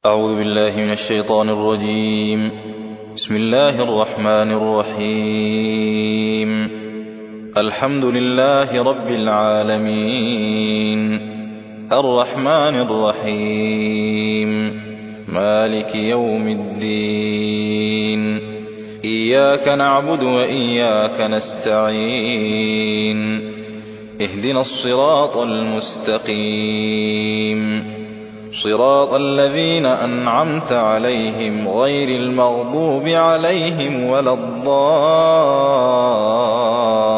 أعوذ بالله من الشيطان الرجيم. بسم الله الرحمن الرحيم. الحمد لله رب العالمين، الرحمن الرحيم، مالك يوم الدين، إياك نعبد وإياك نستعين، اهدنا الصراط المستقيم، صراط الذين أنعمت عليهم غير المغضوب عليهم ولا الضالين.